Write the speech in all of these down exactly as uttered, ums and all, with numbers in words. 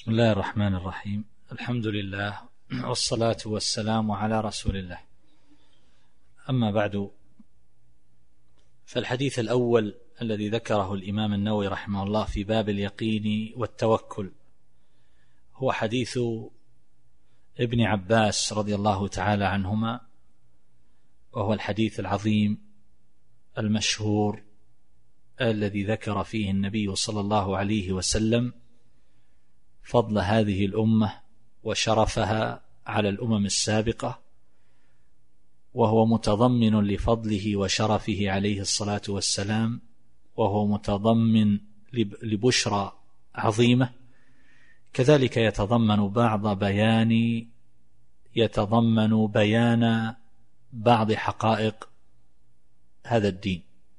بسم الله الرحمن الرحيم. الحمد لله والصلاة والسلام على رسول الله. أما بعد، فالحديث الأول الذي ذكره الإمام النووي رحمه الله في باب اليقين والتوكل هو حديث ابن عباس رضي الله تعالى عنهما، وهو الحديث العظيم المشهور الذي ذكر فيه النبي صلى الله عليه وسلم فضل هذه الأمة وشرفها على الأمم السابقة، وهو متضمن لفضله وشرفه عليه الصلاة والسلام، وهو متضمن لبشرى عظيمة، كذلك يتضمن بعض بيان يتضمن بيان بعض حقائق هذا الدين.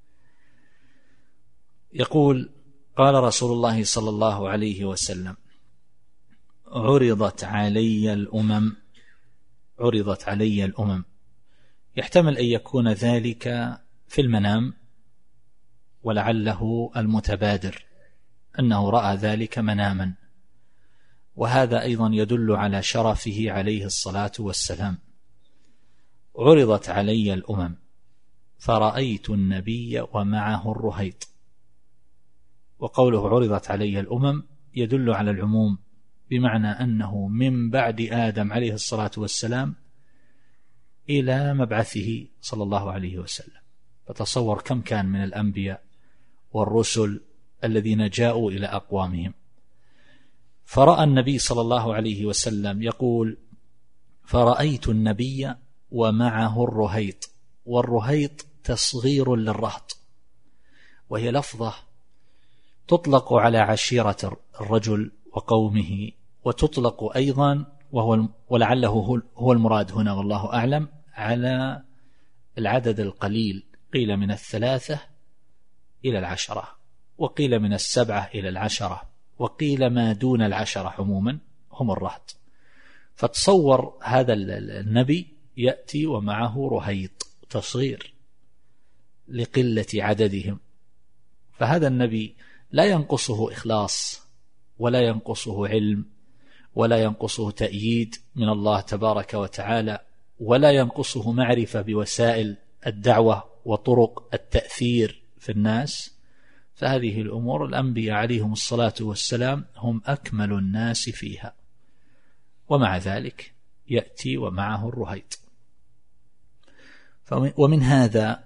يقول: قال رسول الله صلى الله عليه وسلم: عرضت علي الأمم عرضت علي الأمم يحتمل أن يكون ذلك في المنام، ولعله المتبادر أنه رأى ذلك مناما، وهذا أيضا يدل على شرفه عليه الصلاة والسلام. عرضت علي الأمم فرأيت النبي ومعه الرهيط. وقوله عرضت علي الأمم يدل على العموم، بمعنى أنه من بعد آدم عليه الصلاة والسلام إلى مبعثه صلى الله عليه وسلم. فتصور كم كان من الأنبياء والرسل الذين جاءوا إلى أقوامهم. فرأى النبي صلى الله عليه وسلم، يقول: فرأيت النبي ومعه الرهيط. والرهيط تصغير للرهط، وهي لفظة تطلق على عشيرة الرجل وقومه، وتطلق أيضا، وهو ولعله هو المراد هنا والله أعلم، على العدد القليل، قيل من الثلاثة إلى العشرة، وقيل من السبعة إلى العشرة، وقيل ما دون العشرة عموما هم الرهط. فتصور هذا النبي يأتي ومعه رهيط، تصغير لقلة عددهم. فهذا النبي لا ينقصه إخلاص، ولا ينقصه علم، ولا ينقصه تأييد من الله تبارك وتعالى، ولا ينقصه معرفة بوسائل الدعوة وطرق التأثير في الناس. فهذه الأمور الأنبياء عليهم الصلاة والسلام هم أكمل الناس فيها، ومع ذلك يأتي ومعه الرهيط. ومن هذا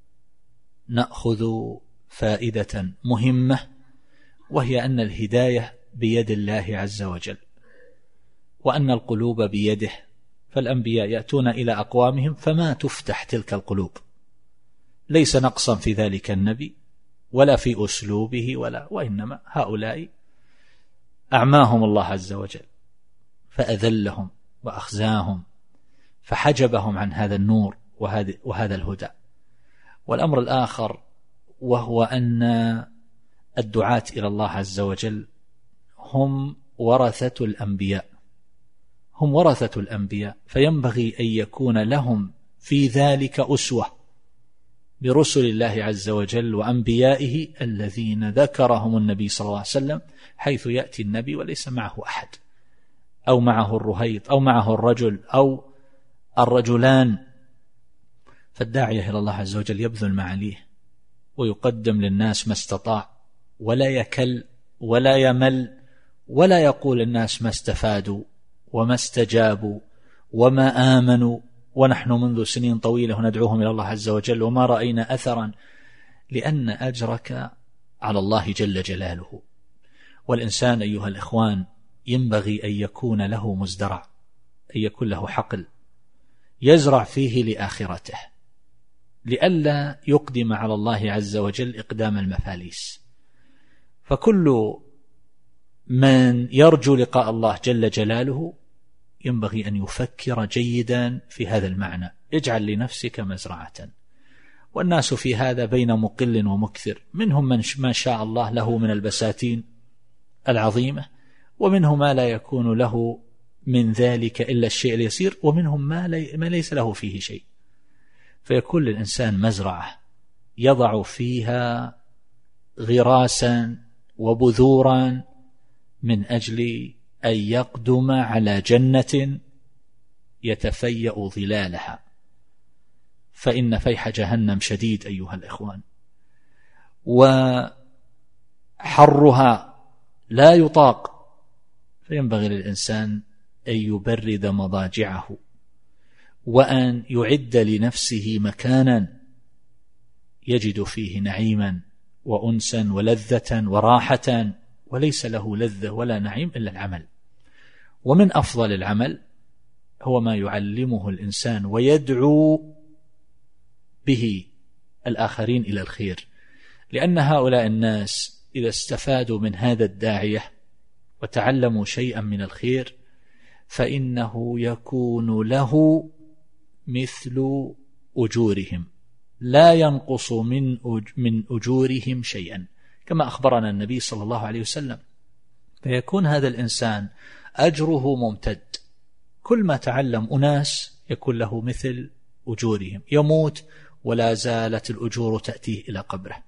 نأخذ فائدة مهمة، وهي أن الهداية بيد الله عز وجل، وأن القلوب بيده. فالأنبياء يأتون إلى أقوامهم فما تفتح تلك القلوب، ليس نقصا في ذلك النبي ولا في أسلوبه، ولا وإنما هؤلاء أعماهم الله عز وجل فأذلهم وأخزاهم، فحجبهم عن هذا النور وهذا الهدى. والأمر الآخر وهو أن الدعاة إلى الله عز وجل هم ورثة الأنبياء هم ورثة الأنبياء فينبغي أن يكون لهم في ذلك أسوة برسل الله عز وجل وأنبيائه الذين ذكرهم النبي صلى الله عليه وسلم، حيث يأتي النبي وليس معه أحد، أو معه الرهيط، أو معه الرجل، أو الرجلان. فالداعية إلى الله عز وجل يبذل معاليه ويقدم للناس ما استطاع، ولا يكل ولا يمل، ولا يقول الناس ما استفادوا وما استجابوا وما آمنوا، ونحن منذ سنين طويلة ندعوهم إلى الله عز وجل وما رأينا أثرا، لأن أجرك على الله جل جلاله. والإنسان أيها الإخوان ينبغي أن يكون له مزدرع، أن يكون له حقل يزرع فيه لآخرته، لئلا يقدم على الله عز وجل إقدام المفاليس. فكل من يرجو لقاء الله جل جلاله ينبغي أن يفكر جيدا في هذا المعنى. اجعل لنفسك مزرعة. والناس في هذا بين مقل ومكثر، منهم من ما شاء الله له من البساتين العظيمة، ومنهم ما لا يكون له من ذلك إلا الشيء اليسير، ومنهم ما, لي ما ليس له فيه شيء. فيكون للإنسان مزرعة يضع فيها غراسا وبذورا من أجل أن يقدم على جنة يتفيأ ظلالها، فإن فيح جهنم شديد أيها الإخوان، وحرها لا يطاق، فينبغي للإنسان أن يبرد مضاجعه، وأن يعد لنفسه مكانا يجد فيه نعيما وأنسا ولذة وراحة، وليس له لذة ولا نعيم إلا العمل. ومن أفضل العمل هو ما يعلمه الإنسان ويدعو به الآخرين إلى الخير، لأن هؤلاء الناس إذا استفادوا من هذا الداعية وتعلموا شيئا من الخير فإنه يكون له مثل أجورهم، لا ينقص من من أجورهم شيئا، كما أخبرنا النبي صلى الله عليه وسلم. فيكون هذا الإنسان أجره ممتد، كل ما تعلم أناس يكون له مثل أجورهم، يموت ولا زالت الأجور تأتيه إلى قبره.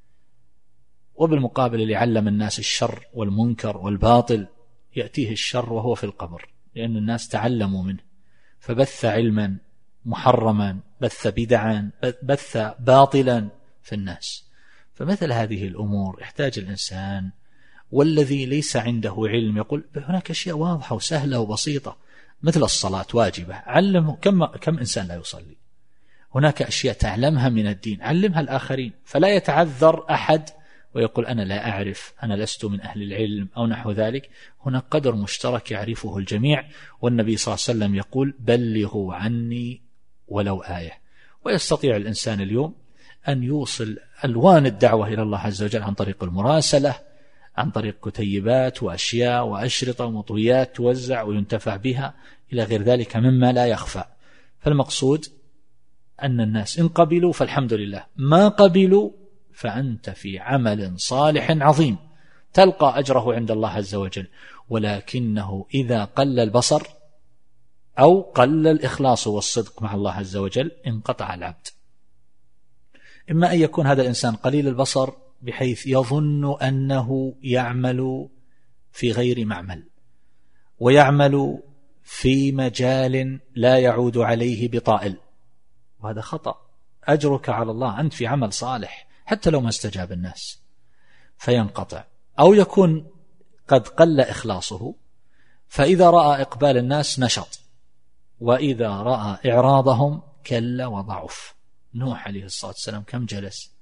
وبالمقابل اللي علم الناس الشر والمنكر والباطل يأتيه الشر وهو في القبر، لأن الناس تعلموا منه، فبث علما محرما، بث بدعا، بث باطلا في الناس. فمثل هذه الأمور يحتاج الإنسان، والذي ليس عنده علم يقول هناك أشياء واضحة وسهلة وبسيطة مثل الصلاة واجبة، علمه. كم, كم إنسان لا يصلي؟ هناك أشياء تعلمها من الدين علمها الآخرين، فلا يتعذر أحد ويقول أنا لا أعرف، أنا لست من أهل العلم أو نحو ذلك. هناك قدر مشترك يعرفه الجميع، والنبي صلى الله عليه وسلم يقول بلغوا عني ولو آية. ويستطيع الإنسان اليوم أن يوصل ألوان الدعوة إلى الله عز وجل عن طريق المراسلة، عن طريق كتيبات وأشياء وأشرطة ومطويات توزع وينتفع بها إلى غير ذلك مما لا يخفى. فالمقصود أن الناس إن قبلوا فالحمد لله، ما قبلوا فأنت في عمل صالح عظيم تلقى أجره عند الله عز وجل. ولكنه إذا قل البصر أو قل الإخلاص والصدق مع الله عز وجل انقطع العبد. إما أن يكون هذا الإنسان قليل البصر بحيث يظن أنه يعمل في غير معمل، ويعمل في مجال لا يعود عليه بطائل، وهذا خطأ. أجرك على الله، أنت في عمل صالح حتى لو ما استجاب الناس، فينقطع. أو يكون قد قل إخلاصه، فإذا رأى إقبال الناس نشط، وإذا رأى إعراضهم كل وضعف. نوح عليه الصلاة والسلام كم جلس؟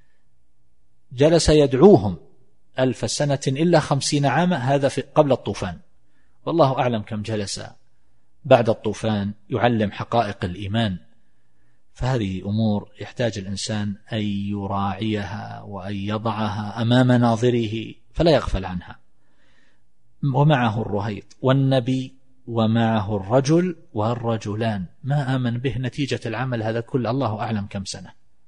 جلس يدعوهم ألف سنة إلا خمسين عاما، هذا في قبل الطوفان، والله أعلم كم جلس بعد الطوفان يعلم حقائق الإيمان. فهذه أمور يحتاج الإنسان أن يراعيها وأن يضعها أمام ناظره فلا يغفل عنها. ومعه الرهيط والنبي ومعه الرجل والرجلان، ما آمن به نتيجة العمل هذا كل الله أعلم كم سنة،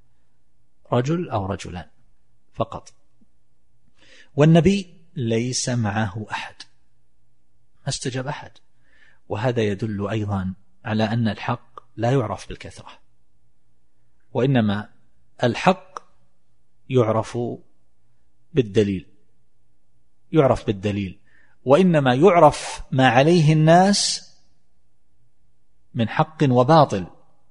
رجل أو رجلان فقط. والنبي ليس معه أحد، ما استجاب أحد. وهذا يدل أيضا على أن الحق لا يعرف بالكثرة، وإنما الحق يعرف بالدليل، يعرف بالدليل، وإنما يعرف ما عليه الناس من حق وباطل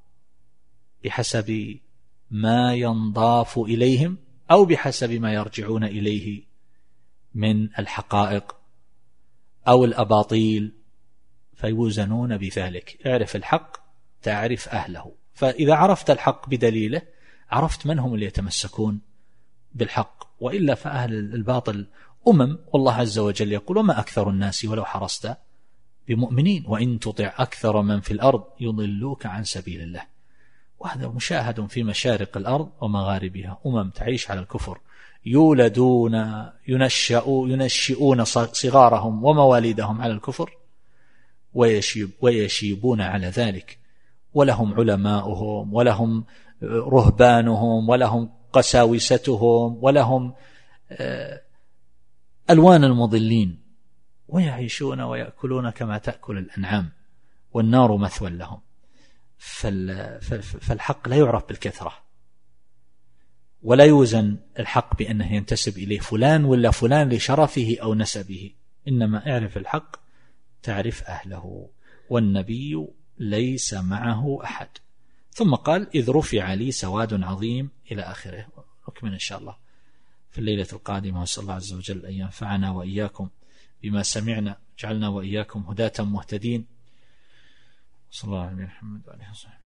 بحسب ما ينضاف إليهم أو بحسب ما يرجعون إليه من الحقائق أو الأباطيل، فيوزنون بذلك. اعرف الحق تعرف أهله، فإذا عرفت الحق بدليله عرفت من هم اللي يتمسكون بالحق، وإلا فأهل الباطل أمم، والله عز وجل يقول وما أكثر الناس ولو حرصت بمؤمنين وإن تطع أكثر من في الأرض يضلوك عن سبيل الله. وهذا مشاهد في مشارق الأرض ومغاربها، أمم تعيش على الكفر، يولدون ينشأون ينشئون صغارهم ومواليدهم على الكفر ويشيب ويشيبون على ذلك، ولهم علماؤهم ولهم رهبانهم ولهم قساوستهم ولهم ألوان المضلين، ويعيشون ويأكلون كما تأكل الأنعام، والنار مثوى لهم. فالحق لا يعرف بالكثرة، ولا يوزن الحق بأنه ينتسب إليه فلان ولا فلان لشرفه أو نسبه، إنما اعرف الحق تعرف أهله، والنبي ليس معه أحد. ثم قال إذ رفع لي سواد عظيم إلى آخره. نكمل إن شاء الله في الليلة القادمة، وصلى الله عز وجل أن ينفعنا وإياكم بما سمعنا، جعلنا وإياكم هداة مهتدين. صلى الله عليه محمد وعليه وسلم.